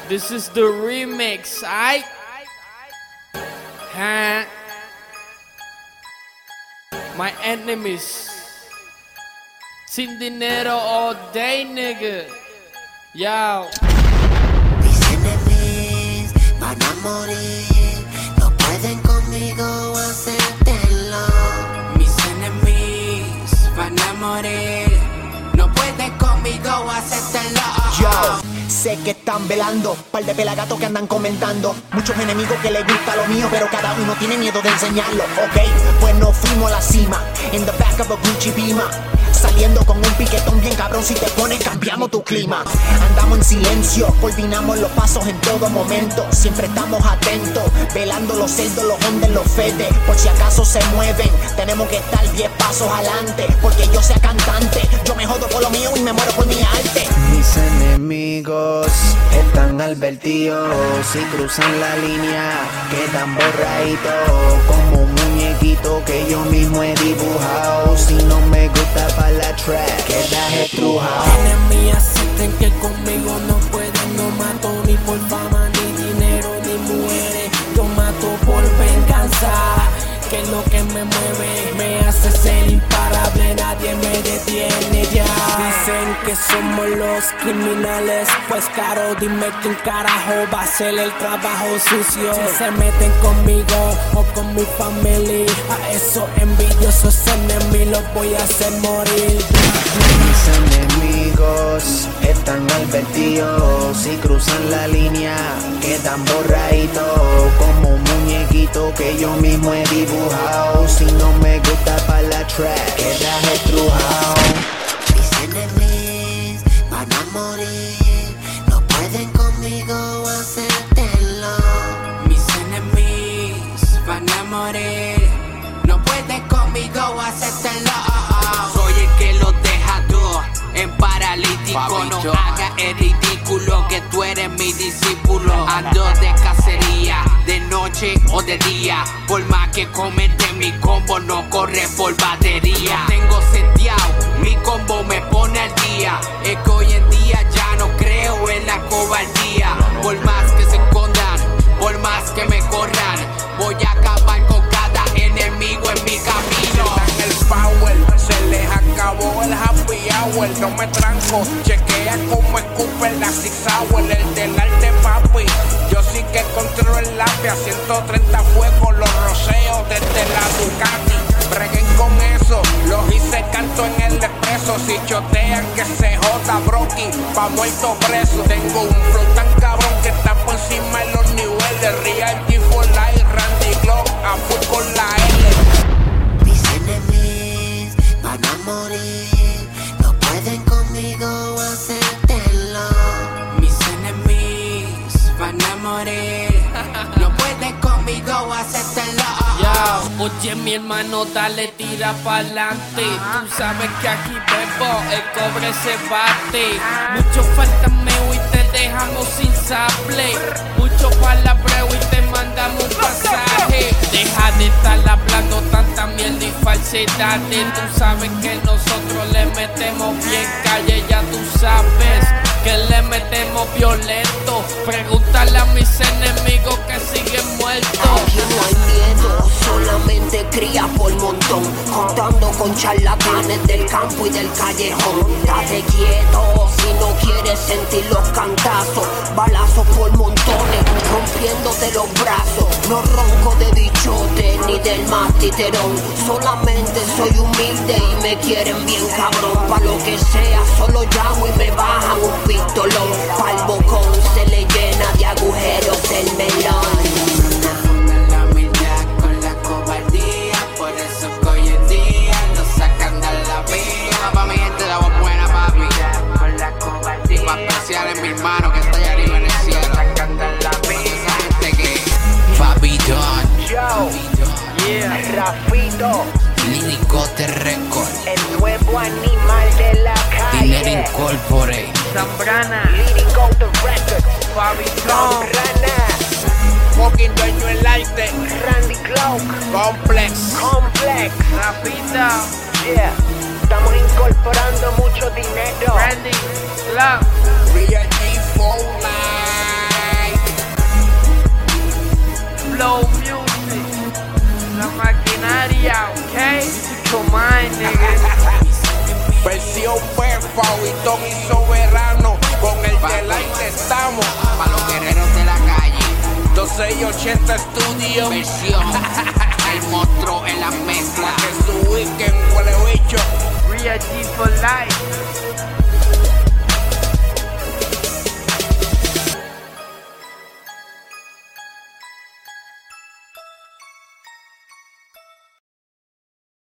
This is the remix, ay. My enemies. Sin dinero all day, nigga. Yo. Mis enemies van a morir. No pueden conmigo hacértelo. Mis enemies van a morir. No pueden conmigo hacértelo. Yo sé que están velando, par de pelagatos que andan comentando. Muchos enemigos que les gusta lo mío, pero cada uno tiene miedo de enseñarlo. Ok, pues nos fuimos a la cima, in the back of a Gucci Beamer. Saliendo con un piquetón bien cabrón, si te pones cambiamos tu clima. Andamos en silencio, coordinamos los pasos en todo momento. Siempre estamos atentos, velando los cerdos, los ondes, los fedes. Por si acaso se mueven, tenemos que estar 10 pasos adelante. Porque yo sea cantante, yo me jodo por lo mío y me muero por mi arte. Mis enemigos están advertidos. Si cruzan la línea, quedan borraditos. Como un muñequito que yo mismo he dibujado. Si no me gusta pa' la track, quedas estrujado. Enemigos sienten que conmigo no pueden. No mato ni por fama, ni dinero, ni mujeres. Yo mato por venganza, que es lo que me mueve. Me hace ser imparable, nadie me detiene ya. Dicen que somos los criminales, pues claro, dime quién carajo va a hacer el trabajo sucio. Si se meten conmigo o con mi familia, a esos envidiosos enemigos los voy a hacer morir. Mis enemigos están advertidos. Si cruzan la línea, quedan borraditos. Como un muñequito que yo mismo he dibujado. Si no me gusta pa' la track, quedas estrujado. Mis enemies van a morir. No pueden conmigo hacértelo. Mis enemigos van a morir. No pueden conmigo hacértelo. Soy el que los deja todo en paralítico. No hagas el ridículo, que tú eres mi discípulo. Ando de cacería, de noche o de día. Por más que comete mi combo, no corre por batería. Tengo seteado, mi combo me pone al día. Es que hoy en día ya no creo en la cobardía. Por más que se escondan, por más que me corran, voy a acabar con cada enemigo en mi camino. El power, se les acabó el happy hour. No me tranco, chequea como escupe la Six Hour. El del arte, papi, yo sí que controlo el lápiz. 130 fuegos, los roceos desde la Ducati. Breguen con eso, los hice canto en el expreso. Si chotean que se joda Brocky, pa' muerto preso. Tengo un flow tan cabrón que está por encima de los niveles. Real G for Life, Randy Glock, a full con la L. Mis enemies van a morir. No pueden conmigo hacértelo. Mis enemigos van a morir. No pueden conmigo hacértelo. Yo, oye mi hermano, dale, tira pa'lante. Tú sabes que aquí bebo, el cobre se bate. Mucho faltameo y te dejamos sin sable. Mucho palabreo y te mandamos un pasaje. Deja de estar hablando tanta mierda y falsedades. Tú sabes que nosotros le metemos bien calle, ya tú sabes que le metemos violento. Pregúntale a mis enemigos que siguen muertos. Aquí no hay miedo, solamente cría por montón. Contando con charlatanes del campo y del callejón. Date quieto si no quieres sentir los cantazos. Balazos por montones, rompiéndote los brazos. No ronco de bichote ni del más titerón. Solamente soy humilde y me quieren bien cabrón. Pa' lo que sea, solo llamo y me bajan un pistolón. Pa'l bocón se le llena de agujeros el melón. La humildad con la cobardía, por eso que hoy en día nos sacan de la vida. Pa' mi gente la voz buena, papi. Con la cobardía. Pa' apreciar en mi hermano que está allá arriba en el cielo. Sacan de la vida. Esa gente que Papi Don, Yo, Rafito, Liricote Record, el nuevo animal de la Dinero calle. Incorporate, Zambrana, Lyrical the Record, Fabitón, Rana, Fucking dueño el arte, Randy Glock, Complex. Complex. Rafita, Yeah, estamos incorporando mucho dinero. Randy, Glock. Real G for Life. Fauitón y Soberano. Con el delight estamos. Pa' los guerreros de la calle. 2680 Studio. Versión. El monstruo en la mezcla. Que su weekend huele bicho. Real G for life.